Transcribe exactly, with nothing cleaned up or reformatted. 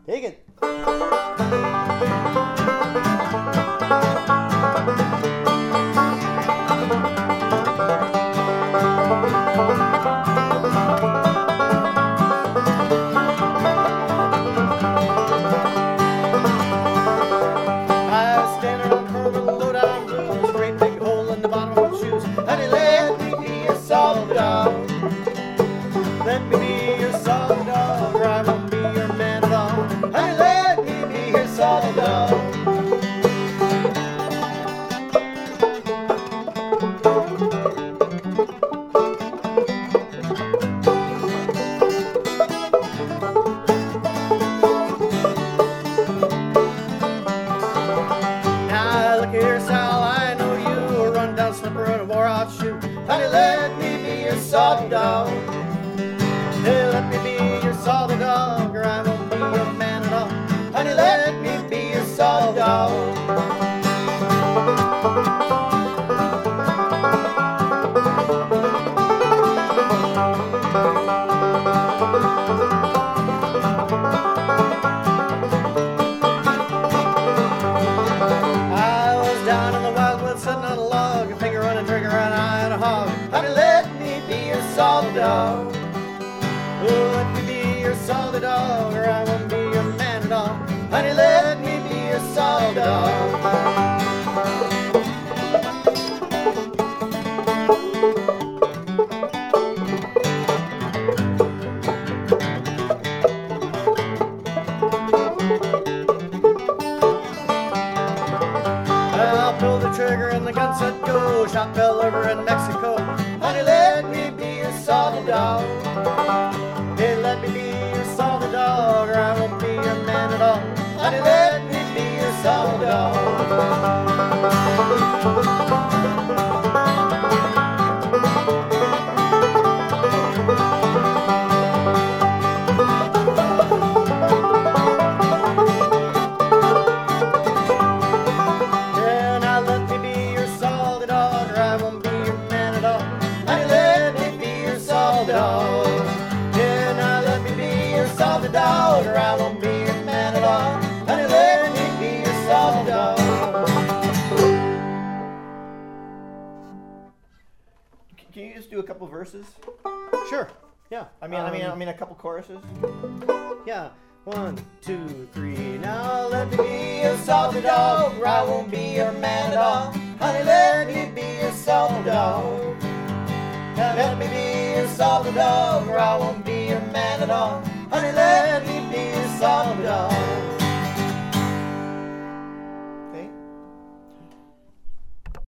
Dig it. Honey, let me be your solid dog. Hey, let me be your solid dog, or I won't be your man at all. Honey, let me be your solid dog. I was down in the wildwood sitting on a log, a finger on a trigger and I had a hog. Honey, let me be your solid dog. Oh, let me be your solid dog, or I won't be your man at all. Honey, let me be your solid dog. I'll pull the trigger and the gun set go. Shot fell over in Mexico. Honey, let me be your solid dog. Hey, let me be your solid dog, or I won't be your man at all. Honey, let me be your solid dog. Yeah, now let me be your solid dog, or I won't be your man at all. Honey, let me be your solid dog. Yeah, now let me be your solid dog, or I won't be your man at all. Honey, let me be your solid dog. Can you just do a couple verses? Sure. Yeah. I mean, I mean, I Um, mean, a couple choruses. Yeah. One, two, three. Now let me be your solid dog, or I won't be your man at all. Honey, let me be your solid dog. Now let me be your solid dog, or I won't be your man at all. Honey, let